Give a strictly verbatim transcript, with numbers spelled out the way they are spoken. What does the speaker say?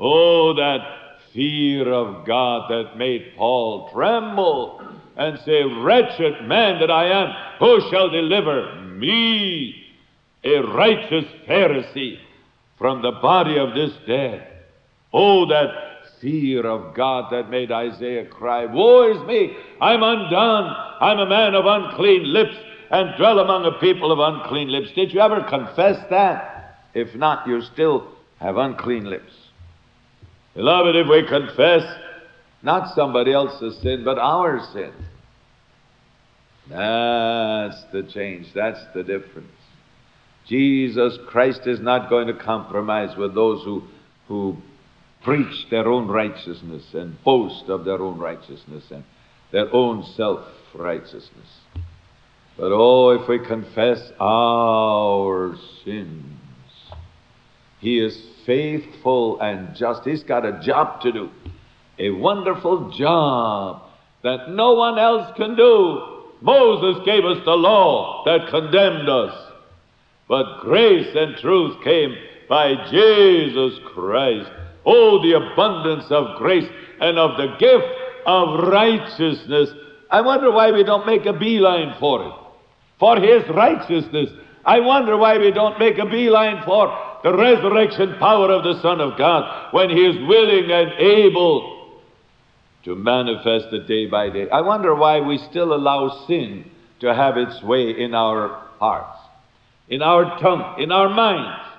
Oh, that fear of God that made Paul tremble and say, wretched man that I am, who shall deliver me, a righteous Pharisee, from the body of this dead? Oh, that fear of God that made Isaiah cry, woe is me, I'm undone, I'm a man of unclean lips, and dwell among a people of unclean lips. Did you ever confess that? If not, you still have unclean lips. Beloved, if we confess not somebody else's sin, but our sin, that's the change, that's the difference. Jesus Christ is not going to compromise with those who, who preach their own righteousness and boast of their own righteousness and their own self-righteousness. But oh, if we confess our sins, He is faithful and just. He's got a job to do, a wonderful job that no one else can do. Moses gave us the law that condemned us, but grace and truth came by Jesus Christ. Oh, the abundance of grace and of the gift of righteousness. I wonder why we don't make a beeline for it, for His righteousness. I wonder why we don't make a beeline for the resurrection power of the Son of God when He is willing and able to manifest it day by day. I wonder why we still allow sin to have its way in our hearts, in our tongue, in our minds.